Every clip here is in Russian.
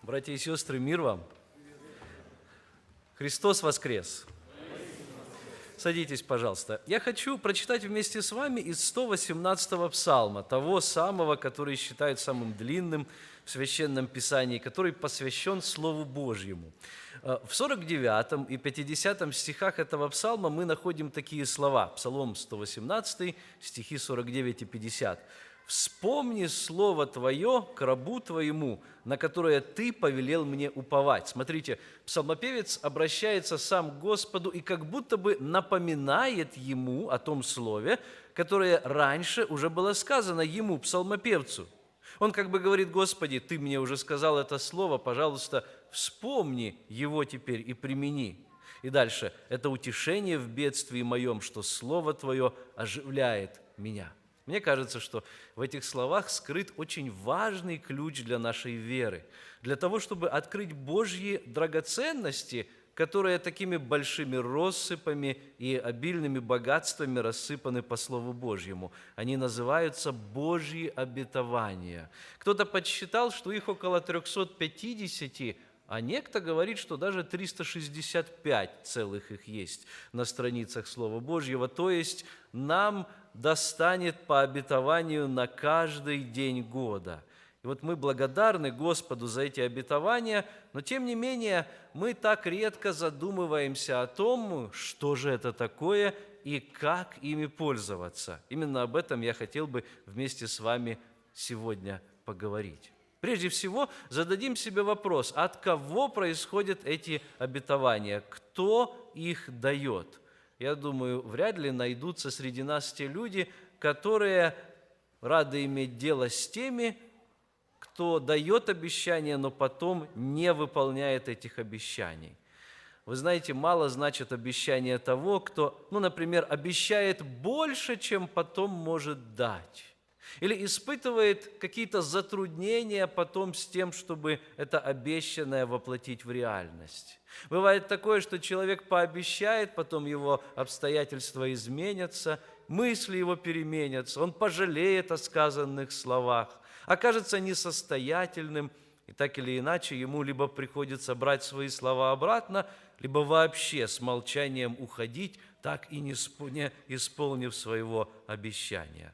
Братья и сестры, мир вам! Христос воскрес! Садитесь, пожалуйста. Я хочу прочитать вместе с вами из 118-го псалма, того самого, который считают самым длинным в Священном Писании, который посвящен Слову Божьему. В 49 и 50 стихах этого псалма мы находим такие слова. Псалом 118, стихи 49 и 50. «Вспомни слово Твое к рабу Твоему, на которое Ты повелел мне уповать». Смотрите, псалмопевец обращается сам к Господу и как будто бы напоминает Ему о том слове, которое раньше уже было сказано Ему, псалмопевцу. Он как бы говорит: «Господи, Ты мне уже сказал это слово, пожалуйста, вспомни его теперь и примени». И дальше: «Это утешение в бедствии моем, что слово Твое оживляет меня». Мне кажется, что в этих словах скрыт очень важный ключ для нашей веры, для того, чтобы открыть Божьи драгоценности, которые такими большими россыпами и обильными богатствами рассыпаны по Слову Божьему. Они называются Божьи обетования. Кто-то подсчитал, что их около 350, а некто говорит, что даже 365 целых их есть на страницах Слова Божьего. То есть нам достанет по обетованию на каждый день года. И вот мы благодарны Господу за эти обетования, но тем не менее мы так редко задумываемся о том, что же это такое и как ими пользоваться. Именно об этом я хотел бы вместе с вами сегодня поговорить. Прежде всего, зададим себе вопрос: от кого происходят эти обетования? Кто их дает? Я думаю, вряд ли найдутся среди нас те люди, которые рады иметь дело с теми, кто дает обещания, но потом не выполняет этих обещаний. Вы знаете, мало значит обещание того, кто, например, обещает больше, чем потом может дать. Или испытывает какие-то затруднения потом с тем, чтобы это обещанное воплотить в реальность. Бывает такое, что человек пообещает, потом его обстоятельства изменятся, мысли его переменятся, он пожалеет о сказанных словах, окажется несостоятельным, и так или иначе ему либо приходится брать свои слова обратно, либо вообще с молчанием уходить, так и не исполнив своего обещания.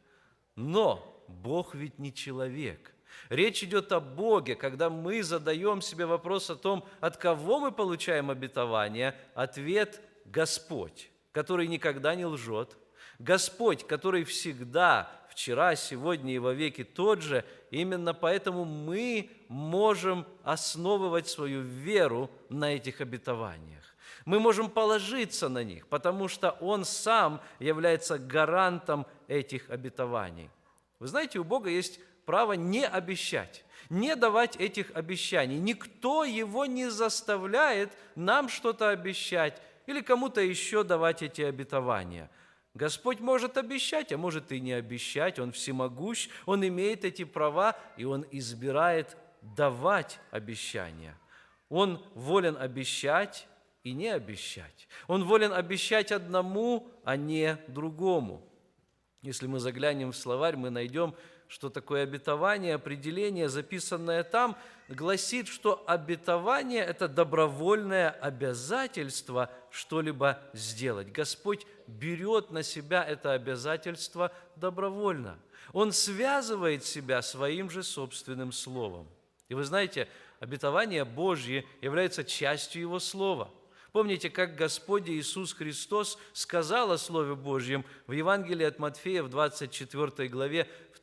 Но Бог ведь не человек. Речь идет о Боге. Когда мы задаем себе вопрос о том, от кого мы получаем обетование, ответ – Господь, который никогда не лжет. Господь, который всегда, вчера, сегодня и во веки тот же. Именно поэтому мы можем основывать свою веру на этих обетованиях. Мы можем положиться на них, потому что Он сам является гарантом этих обетований. Вы знаете, у Бога есть право не обещать, не давать этих обещаний. Никто Его не заставляет нам что-то обещать или кому-то еще давать эти обетования. Господь может обещать, а может и не обещать. Он всемогущ, Он имеет эти права, и Он избирает давать обещания. Он волен обещать и не обещать. Он волен обещать одному, а не другому. Если мы заглянем в словарь, мы найдем, что такое обетование. Определение, записанное там, гласит, что обетование – это добровольное обязательство что-либо сделать. Господь берет на себя это обязательство добровольно. Он связывает себя своим же собственным словом. И вы знаете, обетование Божье является частью Его слова. Помните, как Господь Иисус Христос сказал о Слове Божьем в Евангелии от Матфея в 24 главе в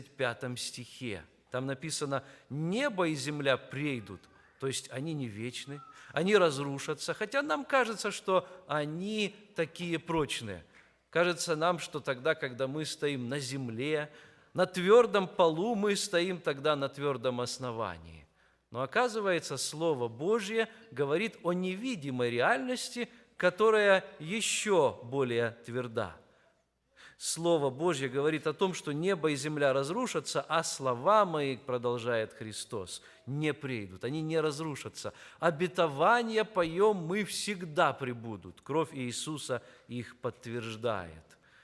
35 стихе. Там написано: «Небо и земля прейдут», то есть они не вечны, они разрушатся, хотя нам кажется, что они такие прочные. Кажется нам, что тогда, когда мы стоим на земле, на твердом полу, мы стоим тогда на твердом основании. Но оказывается, Слово Божье говорит о невидимой реальности, которая еще более тверда. Слово Божье говорит о том, что небо и земля разрушатся, а слова мои, продолжает Христос, не прейдут, они не разрушатся. Обетования поем мы всегда пребудут. Кровь Иисуса их подтверждает.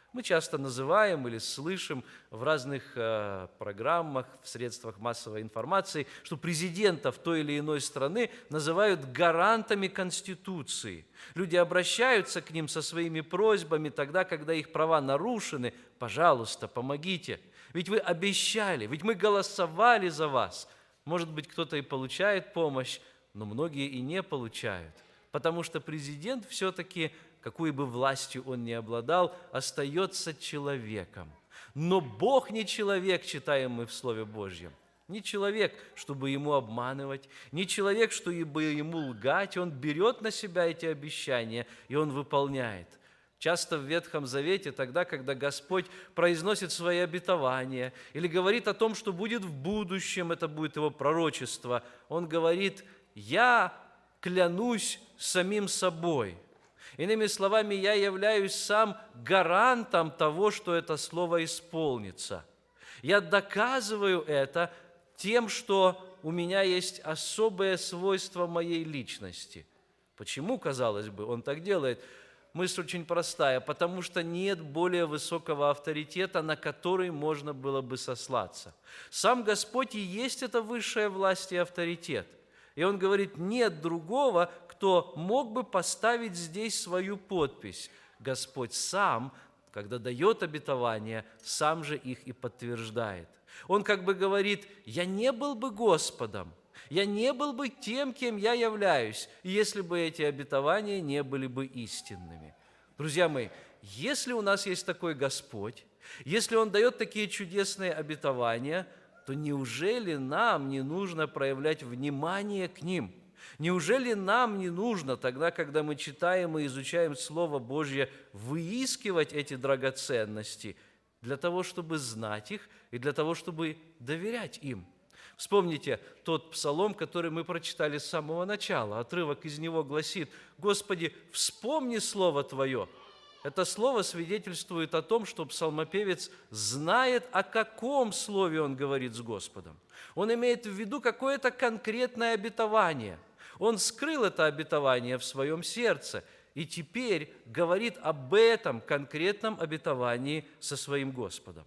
Мы часто называем или слышим в разных программах, в средствах массовой информации, что президентов той или иной страны называют гарантами Конституции. Люди обращаются к ним со своими просьбами тогда, когда их права нарушены. Пожалуйста, помогите. Ведь вы обещали, ведь мы голосовали за вас. Может быть, кто-то и получает помощь, но многие и не получают, потому что президент все-таки, какой бы властью он ни обладал, остается человеком. Но Бог не человек, читаем мы в Слове Божьем. Не человек, чтобы ему обманывать, не человек, чтобы ему лгать. Он берет на себя эти обещания, и он выполняет. Часто в Ветхом Завете, тогда, когда Господь произносит свои обетования или говорит о том, что будет в будущем, это будет его пророчество, он говорит: «Я клянусь самим собой». Иными словами, я являюсь сам гарантом того, что это слово исполнится. Я доказываю это тем, что у меня есть особое свойство моей личности. Почему, казалось бы, он так делает? Мысль очень простая: потому что нет более высокого авторитета, на который можно было бы сослаться. Сам Господь и есть эта высшая власть и авторитет. И Он говорит: нет другого, кто мог бы поставить здесь свою подпись. Господь сам, когда дает обетования, сам же их и подтверждает. Он как бы говорит: я не был бы Господом, я не был бы тем, кем я являюсь, если бы эти обетования не были бы истинными. Друзья мои, если у нас есть такой Господь, если Он дает такие чудесные обетования, то неужели нам не нужно проявлять внимание к ним? Неужели нам не нужно тогда, когда мы читаем и изучаем Слово Божье, выискивать эти драгоценности для того, чтобы знать их и для того, чтобы доверять им? Вспомните тот псалом, который мы прочитали с самого начала. Отрывок из него гласит: «Господи, вспомни Слово Твое». Это слово свидетельствует о том, что псалмопевец знает, о каком слове он говорит с Господом. Он имеет в виду какое-то конкретное обетование. Он скрыл это обетование в своем сердце и теперь говорит об этом конкретном обетовании со своим Господом.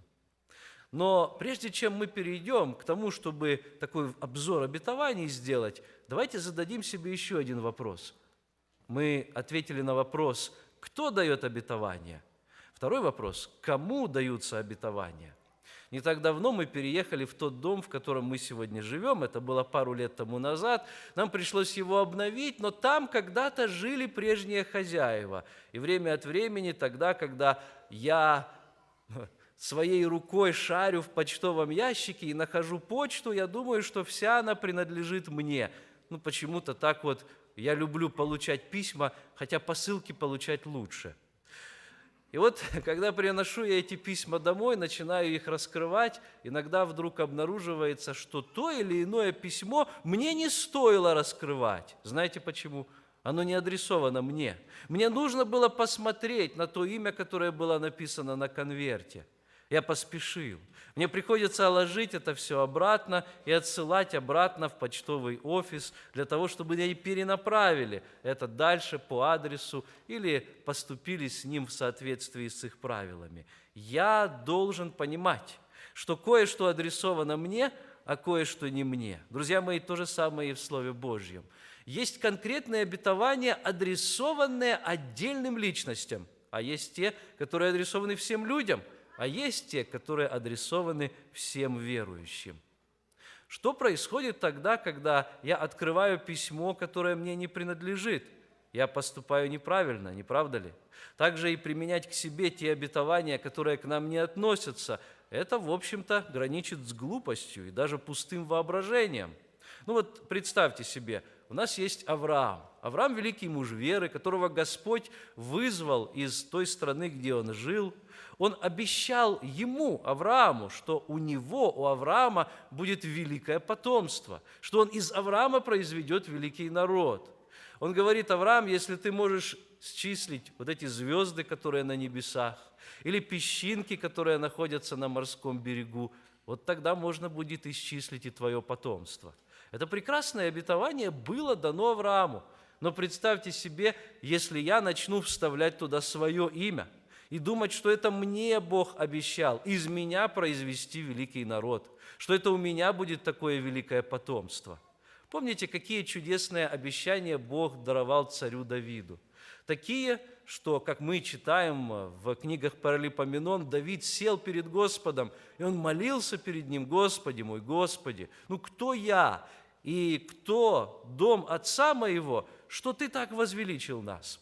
Но прежде чем мы перейдем к тому, чтобы такой обзор обетований сделать, давайте зададим себе еще один вопрос. Мы ответили на вопрос: кто дает обетования? Второй вопрос: кому даются обетования? Не так давно мы переехали в тот дом, в котором мы сегодня живем. Это было пару лет тому назад. Нам пришлось его обновить, но там когда-то жили прежние хозяева. И время от времени, тогда, когда я своей рукой шарю в почтовом ящике и нахожу почту, я думаю, что вся она принадлежит мне. Почему-то так вот я люблю получать письма, хотя посылки получать лучше. И вот, когда приношу я эти письма домой, начинаю их раскрывать, иногда вдруг обнаруживается, что то или иное письмо мне не стоило раскрывать. Знаете почему? Оно не адресовано мне. Мне нужно было посмотреть на то имя, которое было написано на конверте. Я поспешил. Мне приходится ложить это все обратно и отсылать обратно в почтовый офис для того, чтобы они перенаправили это дальше по адресу или поступили с ним в соответствии с их правилами. Я должен понимать, что кое-что адресовано мне, а кое-что не мне. Друзья мои, то же самое и в Слове Божьем. Есть конкретные обетования, адресованные отдельным личностям, а есть те, которые адресованы всем людям, а есть те, которые адресованы всем верующим. Что происходит тогда, когда я открываю письмо, которое мне не принадлежит? Я поступаю неправильно, не правда ли? Также и применять к себе те обетования, которые к нам не относятся, это, в общем-то, граничит с глупостью и даже пустым воображением. Представьте себе, у нас есть Авраам. Авраам – великий муж веры, которого Господь вызвал из той страны, где он жил. Он обещал ему, Аврааму, что у Авраама, будет великое потомство, что он из Авраама произведет великий народ. Он говорит: Авраам, если ты можешь счислить вот эти звезды, которые на небесах, или песчинки, которые находятся на морском берегу, вот тогда можно будет исчислить и твое потомство. Это прекрасное обетование было дано Аврааму. Но представьте себе, если я начну вставлять туда свое имя, и думать, что это мне Бог обещал из меня произвести великий народ, что это у меня будет такое великое потомство. Помните, какие чудесные обещания Бог даровал царю Давиду? Такие, что, как мы читаем в книгах Паралипоменон, Давид сел перед Господом, и он молился перед Ним: «Господи мой, Господи, кто я и кто дом отца моего, что Ты так возвеличил нас,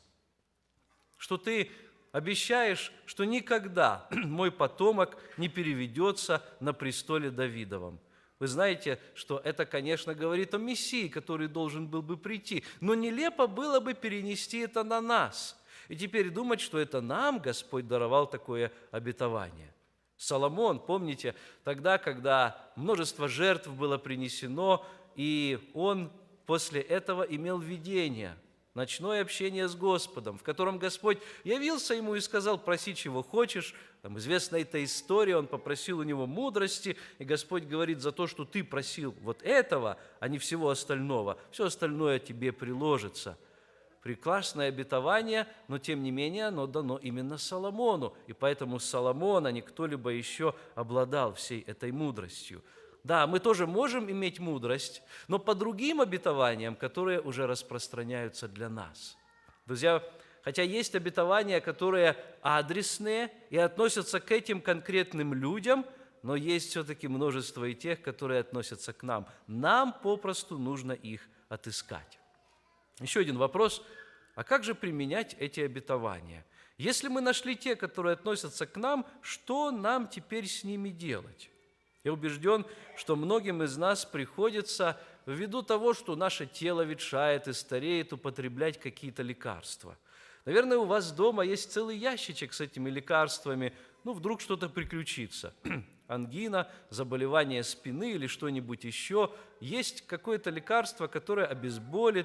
что Ты обещаешь, что никогда мой потомок не переведется на престоле Давидовом». Вы знаете, что это, конечно, говорит о Мессии, который должен был бы прийти, но нелепо было бы перенести это на нас и теперь думать, что это нам Господь даровал такое обетование. Соломон, помните, тогда, когда множество жертв было принесено, и он после этого имел видение, ночное общение с Господом, в котором Господь явился ему и сказал: проси, чего хочешь. Там известна эта история, он попросил у него мудрости, и Господь говорит: за то, что ты просил вот этого, а не всего остального, все остальное тебе приложится. Прекрасное обетование, но тем не менее оно дано именно Соломону, и поэтому Соломон, а не кто-либо еще, обладал всей этой мудростью. Да, мы тоже можем иметь мудрость, но по другим обетованиям, которые уже распространяются для нас. Друзья, хотя есть обетования, которые адресные и относятся к этим конкретным людям, но есть все-таки множество и тех, которые относятся к нам. Нам попросту нужно их отыскать. Еще один вопрос: а как же применять эти обетования? Если мы нашли те, которые относятся к нам, что нам теперь с ними делать? Я убежден, что многим из нас приходится, ввиду того, что наше тело ветшает и стареет, употреблять какие-то лекарства. Наверное, у вас дома есть целый ящичек с этими лекарствами, вдруг что-то приключится. Ангина, заболевание спины или что-нибудь еще. Есть какое-то лекарство, которое обезболит,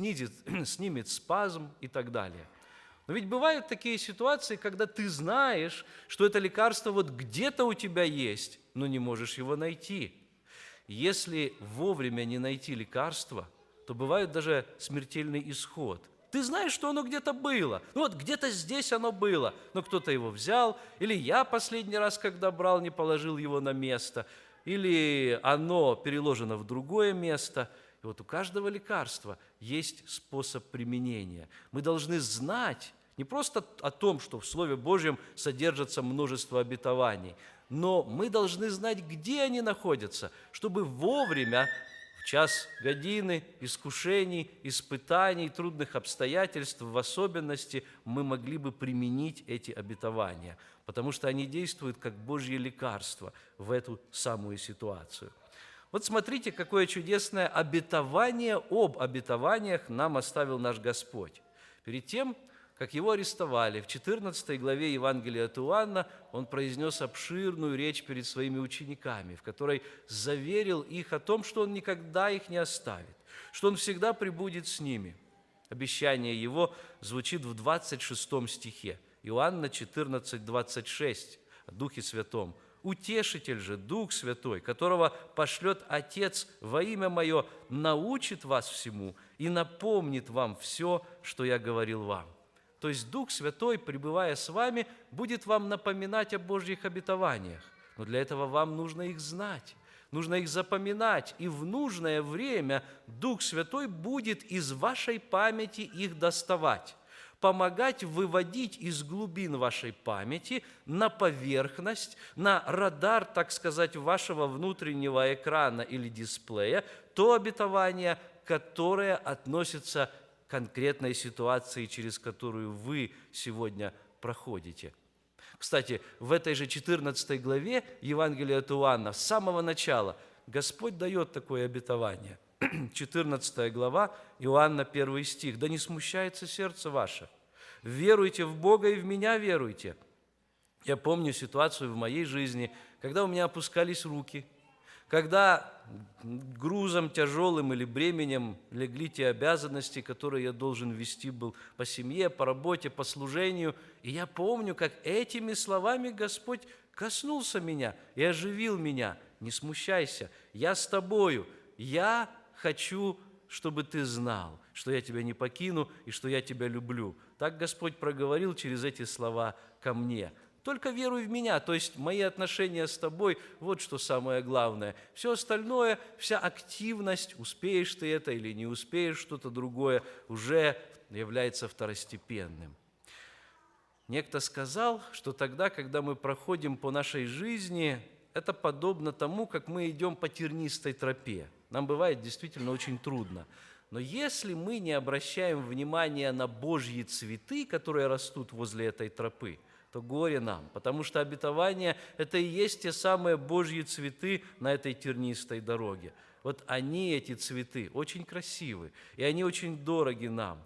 снимет спазм и так далее. Но ведь бывают такие ситуации, когда ты знаешь, что это лекарство вот где-то у тебя есть, но не можешь его найти. Если вовремя не найти лекарство, то бывает даже смертельный исход. Ты знаешь, что оно где-то было. Где-то здесь оно было, но кто-то его взял, или я последний раз, когда брал, не положил его на место, или оно переложено в другое место. И вот у каждого лекарства есть способ применения. Мы должны знать не просто о том, что в Слове Божьем содержится множество обетований, но мы должны знать, где они находятся, чтобы вовремя, в час годины, искушений, испытаний, трудных обстоятельств, в особенности, мы могли бы применить эти обетования, потому что они действуют как Божье лекарство в эту самую ситуацию. Вот смотрите, какое чудесное обетование об обетованиях нам оставил наш Господь. Перед тем, как его арестовали, в 14 главе Евангелия от Иоанна он произнес обширную речь перед своими учениками, в которой заверил их о том, что он никогда их не оставит, что он всегда пребудет с ними. Обещание его звучит в 26 стихе, Иоанна 14, 26, о Духе Святом. «Утешитель же, Дух Святой, которого пошлет Отец во имя Мое, научит вас всему и напомнит вам все, что я говорил вам». То есть Дух Святой, пребывая с вами, будет вам напоминать о Божьих обетованиях. Но для этого вам нужно их знать, нужно их запоминать, и в нужное время Дух Святой будет из вашей памяти их доставать, помогать выводить из глубин вашей памяти на поверхность, на радар, так сказать, вашего внутреннего экрана или дисплея то обетование, которое относится к конкретной ситуации, через которую вы сегодня проходите. Кстати, в этой же 14 главе Евангелия от Иоанна, с самого начала, Господь дает такое обетование. 14 глава, Иоанна, 1 стих. «Да не смущается сердце ваше. Веруйте в Бога и в Меня веруйте». Я помню ситуацию в моей жизни, когда у меня опускались руки, когда грузом тяжелым или бременем легли те обязанности, которые я должен вести был по семье, по работе, по служению. И я помню, как этими словами Господь коснулся меня и оживил меня. «Не смущайся, я с тобою, я хочу чтобы ты знал, что я тебя не покину и что я тебя люблю». Так Господь проговорил через эти слова ко мне. Только веруй в Меня, то есть мои отношения с тобой, вот что самое главное. Все остальное, вся активность, успеешь ты это или не успеешь, что-то другое, уже является второстепенным. Некто сказал, что тогда, когда мы проходим по нашей жизни, это подобно тому, как мы идем по тернистой тропе. Нам бывает действительно очень трудно. Но если мы не обращаем внимания на Божьи цветы, которые растут возле этой тропы, то горе нам, потому что обетование – это и есть те самые Божьи цветы на этой тернистой дороге. Вот они, эти цветы, очень красивы, и они очень дороги нам.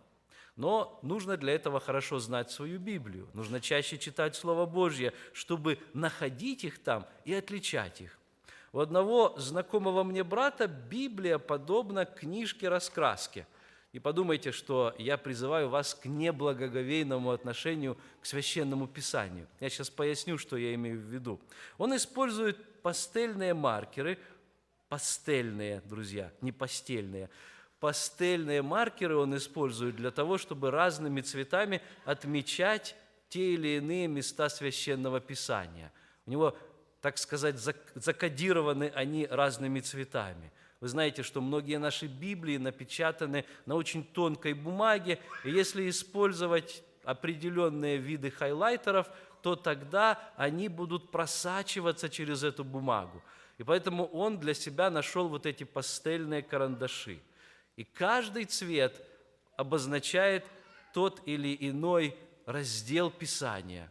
Но нужно для этого хорошо знать свою Библию, нужно чаще читать Слово Божье, чтобы находить их там и отличать их. У одного знакомого мне брата Библия подобна книжке-раскраске. И подумайте, что я призываю вас к неблагоговейному отношению к Священному Писанию. Я сейчас поясню, что я имею в виду. Он использует пастельные маркеры, пастельные, друзья, не постельные. Пастельные маркеры он использует для того, чтобы разными цветами отмечать те или иные места Священного Писания. У него, так сказать, закодированы они разными цветами. Вы знаете, что многие наши Библии напечатаны на очень тонкой бумаге, и если использовать определенные виды хайлайтеров, то тогда они будут просачиваться через эту бумагу. И поэтому он для себя нашел вот эти пастельные карандаши. И каждый цвет обозначает тот или иной раздел Писания.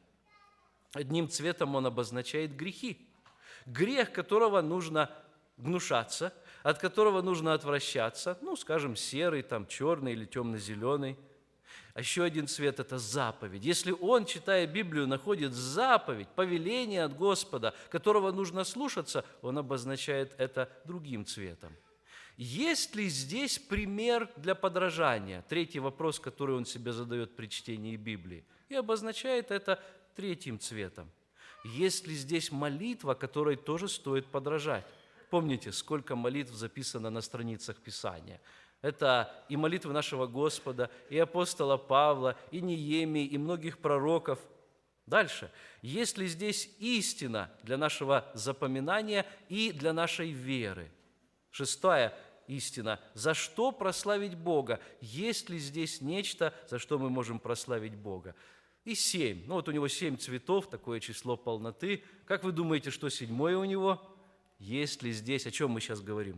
Одним цветом он обозначает грехи. Грех, которого нужно гнушаться, от которого нужно отвращаться, скажем, серый, там, черный или темно-зеленый. А еще один цвет – это заповедь. Если он, читая Библию, находит заповедь, повеление от Господа, которого нужно слушаться, он обозначает это другим цветом. Есть ли здесь пример для подражания? Третий вопрос, который он себе задает при чтении Библии. И обозначает это третьим цветом. Есть ли здесь молитва, которой тоже стоит подражать? Помните, сколько молитв записано на страницах Писания. Это и молитвы нашего Господа, и апостола Павла, и Неемии, и многих пророков. Дальше. Есть ли здесь истина для нашего запоминания и для нашей веры? Шестая истина. За что прославить Бога? Есть ли здесь нечто, за что мы можем прославить Бога? И 7. У него 7 цветов, такое число полноты. Как вы думаете, что 7-е у него? Есть ли здесь, о чем мы сейчас говорим?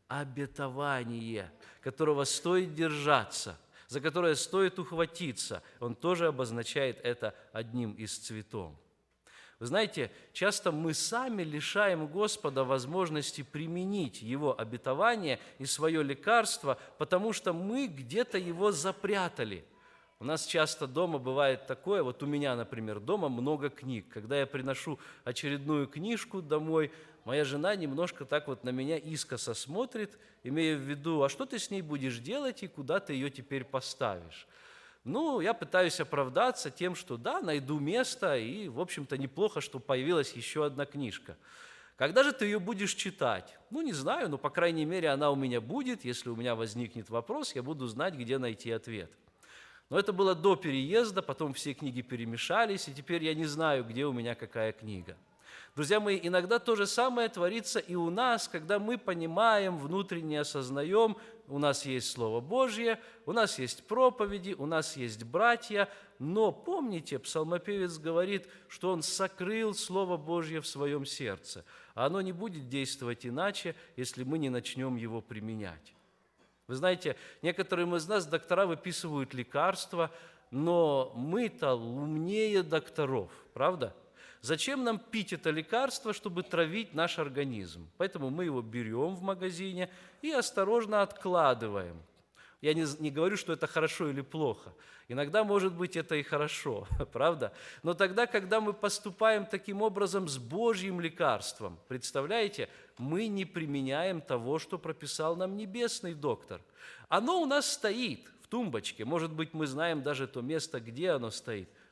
Обетование, которого стоит держаться, за которое стоит ухватиться. Он тоже обозначает это одним из цветов. Вы знаете, часто мы сами лишаем Господа возможности применить Его обетование и свое лекарство, потому что мы где-то его запрятали. У нас часто дома бывает такое, вот у меня, например, дома много книг. Когда я приношу очередную книжку домой, моя жена немножко так вот на меня искоса смотрит, имея в виду, а что ты с ней будешь делать и куда ты ее теперь поставишь? Я пытаюсь оправдаться тем, что да, найду место, и, в общем-то, неплохо, что появилась еще одна книжка. Когда же ты ее будешь читать? Не знаю, но, по крайней мере, она у меня будет. Если у меня возникнет вопрос, я буду знать, где найти ответ. Но это было до переезда, потом все книги перемешались, и теперь я не знаю, где у меня какая книга. Друзья мои, иногда то же самое творится и у нас, когда мы понимаем, внутренне осознаем, у нас есть Слово Божье, у нас есть проповеди, у нас есть братья, но помните, псалмопевец говорит, что он сокрыл Слово Божье в своем сердце, а оно не будет действовать иначе, если мы не начнем его применять. Вы знаете, некоторым из нас доктора выписывают лекарства, но мы-то умнее докторов, правда? Зачем нам пить это лекарство, чтобы травить наш организм? Поэтому мы его берем в магазине и осторожно откладываем. Я не говорю, что это хорошо или плохо. Иногда, может быть, это и хорошо, правда? Но тогда, когда мы поступаем таким образом с Божьим лекарством, представляете, мы не применяем того, что прописал нам небесный доктор. Оно у нас стоит в тумбочке. Может быть, мы знаем даже то место, где оно стоит.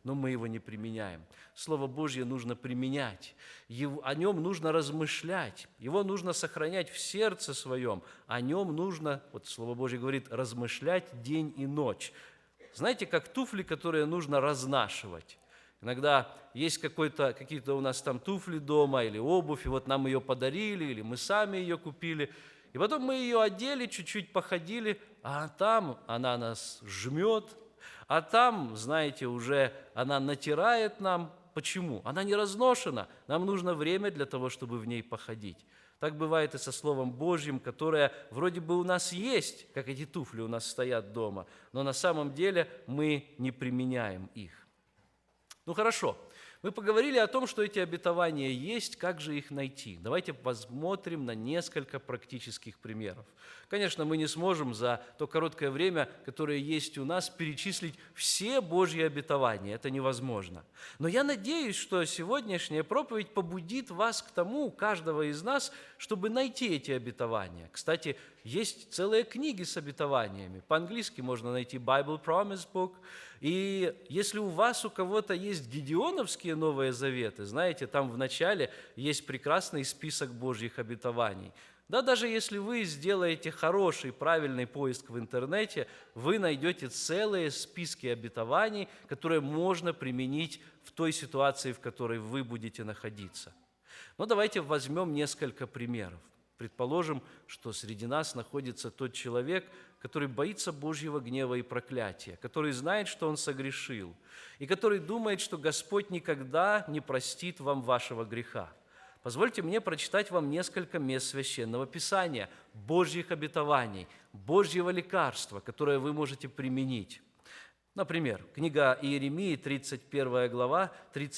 но мы его не применяем. Слово Божье нужно применять, о нем нужно размышлять, его нужно сохранять в сердце своем, о нем нужно, вот Слово Божье говорит, размышлять день и ночь. Знаете, как туфли, которые нужно разнашивать. Иногда есть какие-то у нас там туфли дома или обувь, и вот нам ее подарили, или мы сами ее купили, и потом мы ее одели, чуть-чуть походили, а там она нас жмет, а там, знаете, уже она натирает нам. Почему? Она не разношена. Нам нужно время для того, чтобы в ней походить. Так бывает и со Словом Божьим, которое вроде бы у нас есть, как эти туфли у нас стоят дома, но на самом деле мы не применяем их. Ну хорошо, мы поговорили о том, что эти обетования есть, как же их найти. Давайте посмотрим на несколько практических примеров. Конечно, мы не сможем за то короткое время, которое есть у нас, перечислить все Божьи обетования. Это невозможно. Но я надеюсь, что сегодняшняя проповедь побудит вас к тому, каждого из нас, чтобы найти эти обетования. Кстати, есть целые книги с обетованиями. По-английски можно найти Bible Promise Book. И если у кого-то есть гедеоновские Новые Заветы, знаете, там в начале есть прекрасный список Божьих обетований. Да, даже если вы сделаете хороший, правильный поиск в интернете, вы найдете целые списки обетований, которые можно применить в той ситуации, в которой вы будете находиться. Но давайте возьмем несколько примеров. Предположим, что среди нас находится тот человек, который боится Божьего гнева и проклятия, который знает, что он согрешил, и который думает, что Господь никогда не простит вам вашего греха. Позвольте мне прочитать вам несколько мест Священного Писания, Божьих обетований, Божьего лекарства, которое вы можете применить. Например, книга Иеремии, 31 глава,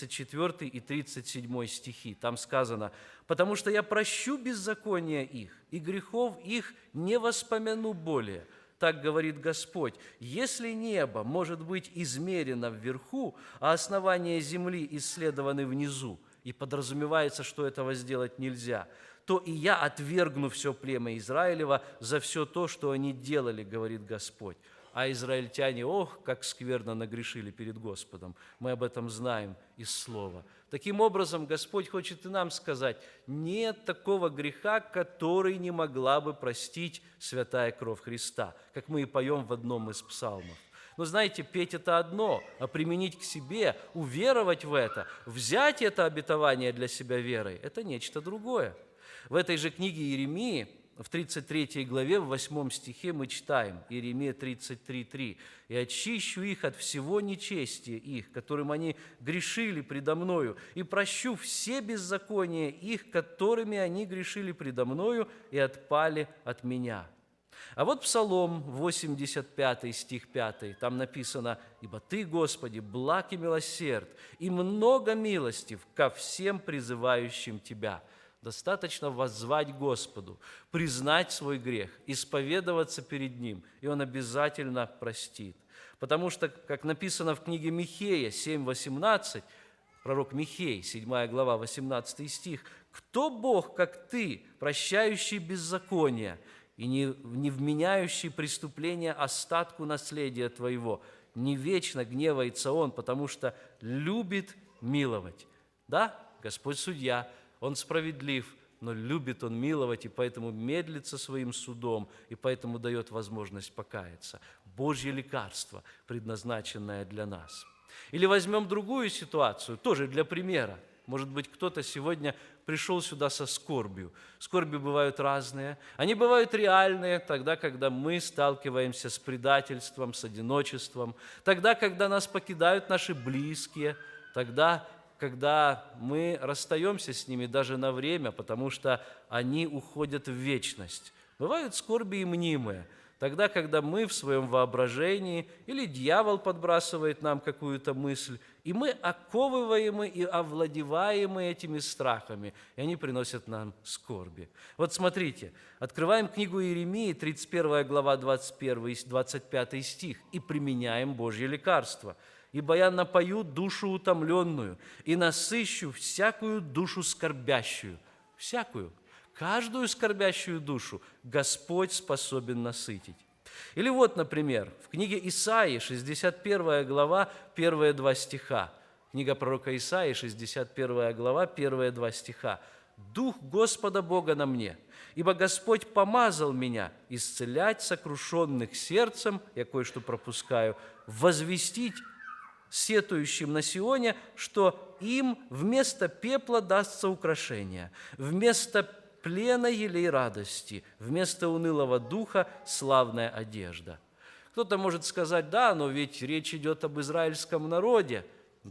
34 и 37 стихи. Там сказано: «Потому что я прощу беззакония их, и грехов их не воспомяну более. Так говорит Господь, если небо может быть измерено вверху, а основания земли исследованы внизу», и подразумевается, что этого сделать нельзя, то и я отвергну все племя Израилева за все то, что они делали, говорит Господь. А израильтяне, ох, как скверно нагрешили перед Господом. Мы об этом знаем из Слова. Таким образом, Господь хочет и нам сказать: нет такого греха, который не могла бы простить святая кровь Христа, как мы и поем в одном из псалмов. Но знаете, петь – это одно, а применить к себе, уверовать в это, взять это обетование для себя верой – это нечто другое. В этой же книге Иеремии, в 33 главе, в 8 стихе мы читаем, Иеремия 33:3: «И очищу их от всего нечестия их, которым они грешили предо мною, и прощу все беззакония их, которыми они грешили предо мною и отпали от меня». А вот Псалом 85, стих 5, там написано: «Ибо Ты, Господи, благ и милосерд, и много милостив ко всем призывающим Тебя». Достаточно воззвать Господу, признать свой грех, исповедоваться перед Ним, и Он обязательно простит. Потому что, как написано в книге Михея 7:18, пророк Михей, 7 глава, 18 стих: «Кто Бог, как Ты, прощающий беззакония и не вменяющий преступления остатку наследия Твоего? Не вечно гневается Он, потому что любит миловать». Да, Господь судья, Он справедлив, но любит Он миловать, и поэтому медлит со своим судом, и поэтому дает возможность покаяться. Божье лекарство, предназначенное для нас. Или возьмем другую ситуацию, тоже для примера. Может быть, кто-то сегодня пришел сюда со скорбью. Скорби бывают разные. Они бывают реальные тогда, когда мы сталкиваемся с предательством, с одиночеством, тогда, когда нас покидают наши близкие, тогда, когда мы расстаемся с ними даже на время, потому что они уходят в вечность. Бывают скорби и мнимые, тогда, когда мы в своем воображении или дьявол подбрасывает нам какую-то мысль, и мы оковываемы и овладеваемы этими страхами, и они приносят нам скорби. Вот смотрите, открываем книгу Иеремии, 31 глава, 21 и 25 стих, и применяем Божье лекарство. «Ибо я напою душу утомленную и насыщу всякую душу скорбящую». Всякую. Каждую скорбящую душу Господь способен насытить. Или вот, например, в книге Исаии, 61 глава, первые 2 стиха. Книга пророка Исаии, 61 глава, первые 2 стиха. «Дух Господа Бога на мне, ибо Господь помазал меня исцелять сокрушенных сердцем», я кое-что пропускаю, «возвестить сетующим на Сионе, что им вместо пепла дастся украшение, вместо плена елей радости, вместо унылого духа славная одежда». Кто-то может сказать: да, но ведь речь идет об израильском народе.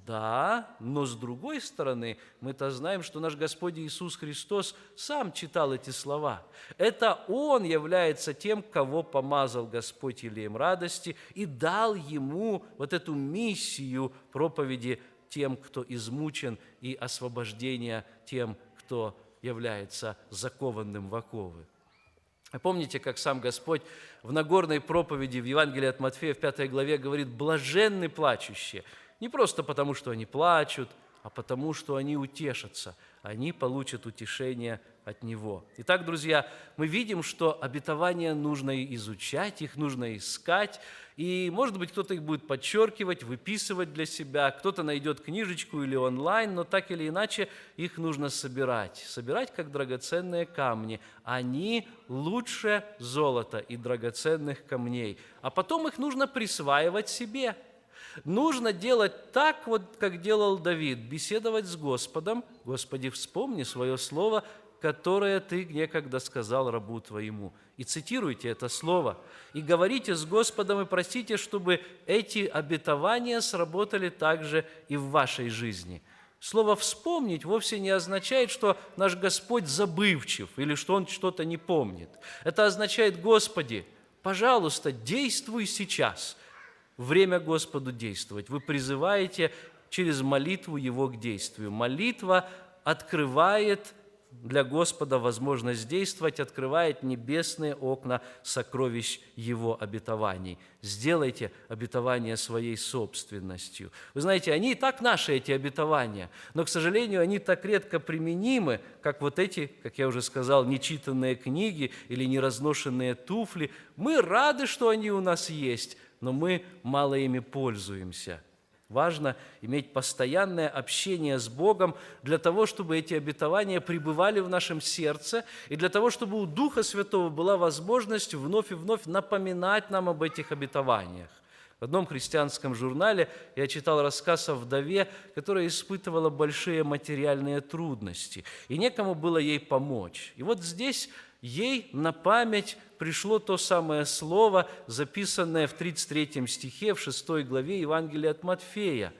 Да, но с другой стороны, мы-то знаем, что наш Господь Иисус Христос сам читал эти слова. Это Он является тем, кого помазал Господь елеем радости и дал Ему вот эту миссию проповеди тем, кто измучен, и освобождения тем, кто является закованным в оковы. Помните, как сам Господь в Нагорной проповеди в Евангелии от Матфея в 5 главе говорит: «Блаженны плачущие». Не просто потому, что они плачут, а потому, что они утешатся, они получат утешение от Него. Итак, друзья, мы видим, что обетования нужно изучать, их нужно искать, и, может быть, кто-то их будет подчеркивать, выписывать для себя, кто-то найдет книжечку или онлайн, но так или иначе их нужно собирать как драгоценные камни. Они лучше золота и драгоценных камней, а потом их нужно присваивать себе. Нужно делать так, вот как делал Давид, беседовать с Господом: «Господи, вспомни свое слово, которое Ты некогда сказал рабу Твоему». И цитируйте это слово, и говорите с Господом, и просите, чтобы эти обетования сработали также и в вашей жизни. Слово «вспомнить» вовсе не означает, что наш Господь забывчив или что Он что-то не помнит. Это означает: Господи, пожалуйста, действуй сейчас. Время Господу действовать. Вы призываете через молитву Его к действию. Молитва открывает для Господа возможность действовать, открывает небесные окна сокровищ Его обетований. Сделайте обетования своей собственностью. Вы знаете, они и так наши, эти обетования, но, к сожалению, они так редко применимы, как вот эти, как я уже сказал, нечитанные книги или неразношенные туфли. Мы рады, что они у нас есть, но мы мало ими пользуемся. Важно иметь постоянное общение с Богом для того, чтобы эти обетования пребывали в нашем сердце, и для того, чтобы у Духа Святого была возможность вновь и вновь напоминать нам об этих обетованиях. В одном христианском журнале я читал рассказ о вдове, которая испытывала большие материальные трудности, и некому было ей помочь. И вот здесь ей на память пришло то самое слово, записанное в 33 стихе, в 6 главе Евангелия от Матфея.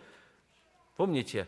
Помните,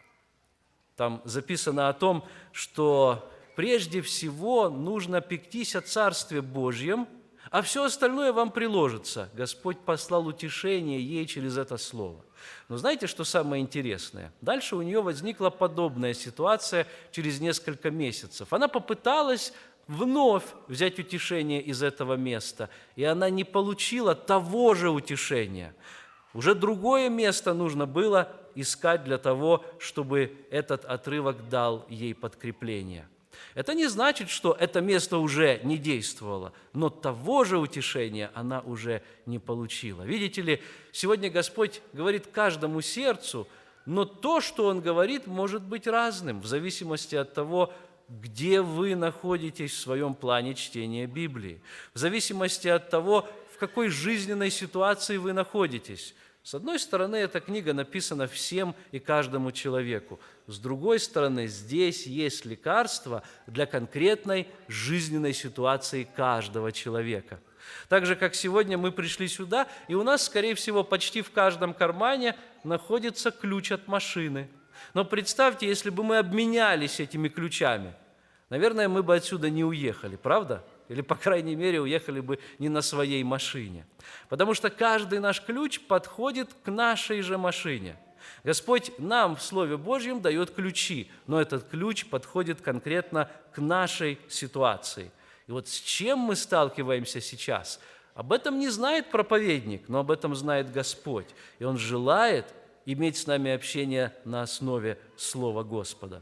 там записано о том, что прежде всего нужно пектись о Царстве Божьем, а все остальное вам приложится. Господь послал утешение ей через это слово. Но знаете, что самое интересное? Дальше у нее возникла подобная ситуация через несколько месяцев. Она попыталась вновь взять утешение из этого места, и она не получила того же утешения. Уже другое место нужно было искать для того, чтобы этот отрывок дал ей подкрепление. Это не значит, что это место уже не действовало, но того же утешения она уже не получила. Видите ли, сегодня Господь говорит каждому сердцу, но то, что Он говорит, может быть разным в зависимости от того, где вы находитесь в своем плане чтения Библии, в зависимости от того, в какой жизненной ситуации вы находитесь. С одной стороны, эта книга написана всем и каждому человеку. С другой стороны, здесь есть лекарство для конкретной жизненной ситуации каждого человека. Так же, как сегодня мы пришли сюда, и у нас, скорее всего, почти в каждом кармане находится ключ от машины. Но представьте, если бы мы обменялись этими ключами, наверное, мы бы отсюда не уехали, правда? Или, по крайней мере, уехали бы не на своей машине. Потому что каждый наш ключ подходит к нашей же машине. Господь нам в Слове Божьем дает ключи, но этот ключ подходит конкретно к нашей ситуации. И вот с чем мы сталкиваемся сейчас? Об этом не знает проповедник, но об этом знает Господь. И Он желает иметь с нами общение на основе Слова Господа.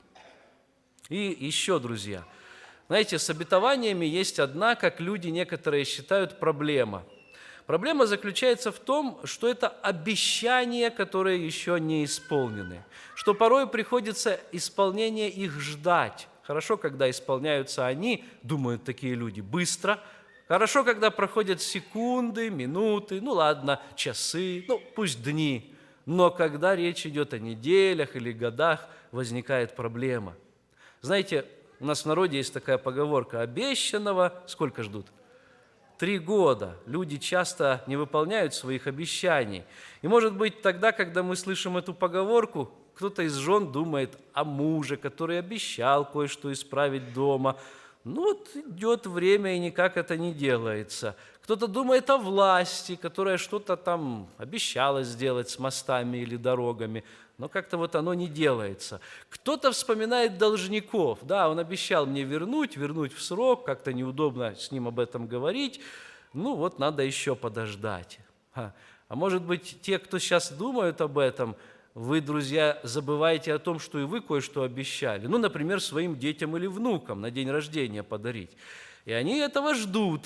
И еще, друзья, знаете, с обетованиями есть одна, как люди некоторые считают, проблема. Проблема заключается в том, что это обещания, которые еще не исполнены, что порой приходится исполнение их ждать. Хорошо, когда исполняются они, думают такие люди, быстро. Хорошо, когда проходят секунды, минуты, ну ладно, часы, ну пусть дни. Но когда речь идет о неделях или годах, возникает проблема. Знаете, у нас в народе есть такая поговорка: обещанного сколько ждут? 3 года. Люди часто не выполняют своих обещаний. И, может быть, тогда, когда мы слышим эту поговорку, кто-то из жен думает о муже, который обещал кое-что исправить дома. Ну вот идет время, и никак это не делается. Кто-то думает о власти, которая что-то там обещала сделать с мостами или дорогами, но как-то вот оно не делается. Кто-то вспоминает должников. Да, он обещал мне вернуть в срок, как-то неудобно с ним об этом говорить. Ну вот надо еще подождать. А может быть, те, кто сейчас думают об этом, вы, друзья, забываете о том, что и вы кое-что обещали. Ну, например, своим детям или внукам на день рождения подарить. И они этого ждут,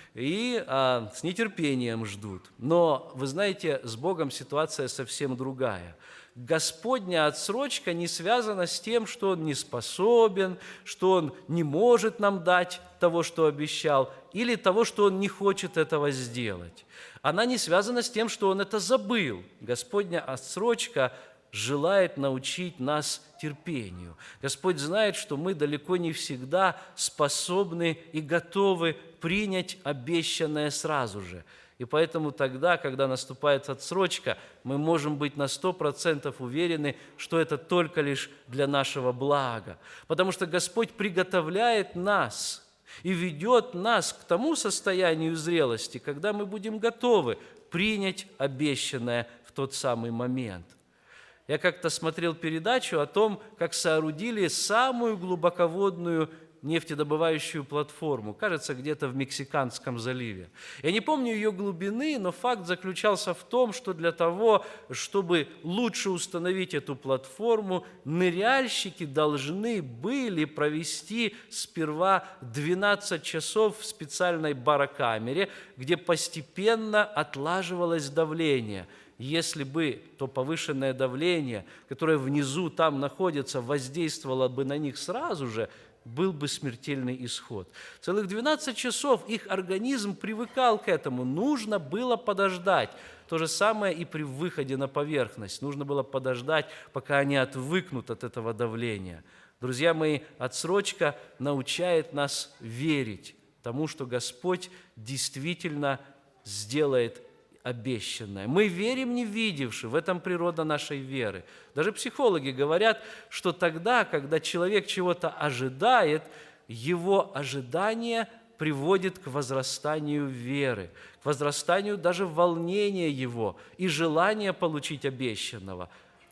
и с нетерпением ждут. Но, вы знаете, с Богом ситуация совсем другая. Господня отсрочка не связана с тем, что Он не способен, что Он не может нам дать того, что обещал, или того, что Он не хочет этого сделать. Она не связана с тем, что Он это забыл. Господня отсрочка желает научить нас терпению. Господь знает, что мы далеко не всегда способны и готовы принять обещанное сразу же. И поэтому тогда, когда наступает отсрочка, мы можем быть на 100% уверены, что это только лишь для нашего блага. Потому что Господь приготовляет нас и ведет нас к тому состоянию зрелости, когда мы будем готовы принять обещанное в тот самый момент. Я как-то смотрел передачу о том, как соорудили самую глубоководную нефтедобывающую платформу, кажется, где-то в Мексиканском заливе. Я не помню ее глубины, но факт заключался в том, что для того, чтобы лучше установить эту платформу, ныряльщики должны были провести сперва 12 часов в специальной барокамере, где постепенно отлаживалось давление. Если бы то повышенное давление, которое внизу там находится, воздействовало бы на них сразу же, был бы смертельный исход. Целых 12 часов их организм привыкал к этому. Нужно было подождать. То же самое и при выходе на поверхность. Нужно было подождать, пока они отвыкнут от этого давления. Друзья мои, отсрочка научает нас верить тому, что Господь действительно сделает обещанное. Мы верим, не видевши, в этом природа нашей веры. Даже психологи говорят, что тогда, когда человек чего-то ожидает, его ожидание приводит к возрастанию веры, к возрастанию даже волнения его и желания получить обещанного,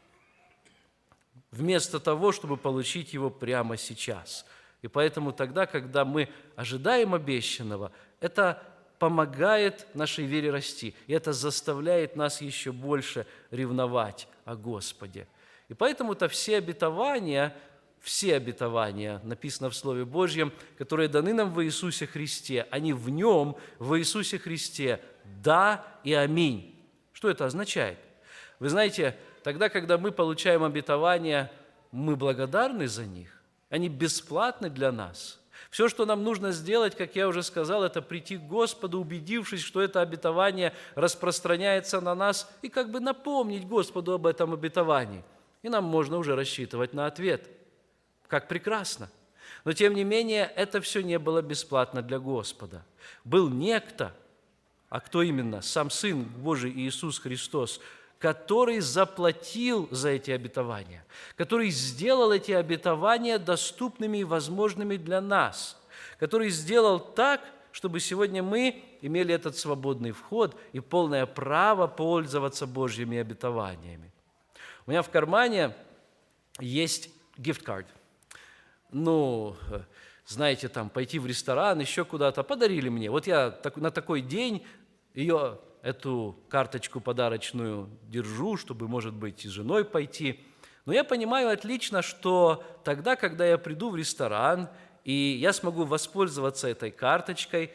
вместо того, чтобы получить его прямо сейчас. И поэтому тогда, когда мы ожидаем обещанного, это помогает нашей вере расти, и это заставляет нас еще больше ревновать о Господе. И поэтому-то все обетования, написано в Слове Божьем, которые даны нам в Иисусе Христе, они в Нем, в Иисусе Христе, да и аминь. Что это означает? Вы знаете, тогда, когда мы получаем обетования, мы благодарны за них, они бесплатны для нас. Все, что нам нужно сделать, как я уже сказал, это прийти к Господу, убедившись, что это обетование распространяется на нас, и как бы напомнить Господу об этом обетовании. И нам можно уже рассчитывать на ответ. Как прекрасно! Но, тем не менее, это все не было бесплатно для Господа. Был некто, а кто именно? Сам Сын Божий Иисус Христос, который заплатил за эти обетования, который сделал эти обетования доступными и возможными для нас, который сделал так, чтобы сегодня мы имели этот свободный вход и полное право пользоваться Божьими обетованиями. У меня в кармане есть gift-card. Ну, знаете, там, пойти в ресторан, еще куда-то, подарили мне. Вот я на такой день эту карточку подарочную держу, чтобы, может быть, и с женой пойти. Но я понимаю отлично, что тогда, когда я приду в ресторан, и я смогу воспользоваться этой карточкой,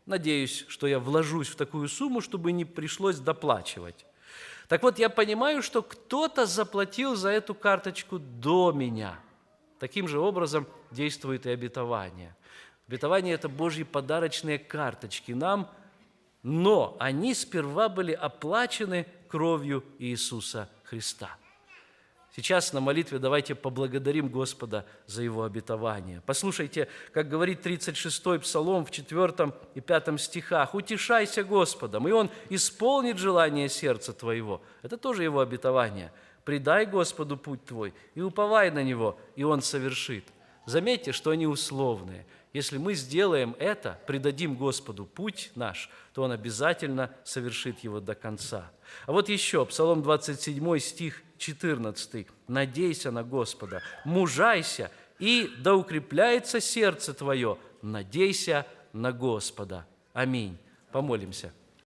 Надеюсь, что я вложусь в такую сумму, чтобы не пришлось доплачивать. Так вот, я понимаю, что кто-то заплатил за эту карточку до меня. Таким же образом действует и обетование. Обетование – это Божьи подарочные карточки нам, но они сперва были оплачены кровью Иисуса Христа. Сейчас на молитве давайте поблагодарим Господа за Его обетование. Послушайте, как говорит 36-й Псалом в 4 и 5 стихах. «Утешайся Господом, и Он исполнит желание сердца твоего». Это тоже Его обетование. «Предай Господу путь твой, и уповай на Него, и Он совершит». Заметьте, что они условные. Если мы сделаем это, предадим Господу путь наш, то Он обязательно совершит его до конца. А вот еще, Псалом 27, стих 14. «Надейся на Господа, мужайся, и да укрепляется сердце твое, надейся на Господа». Аминь. Помолимся.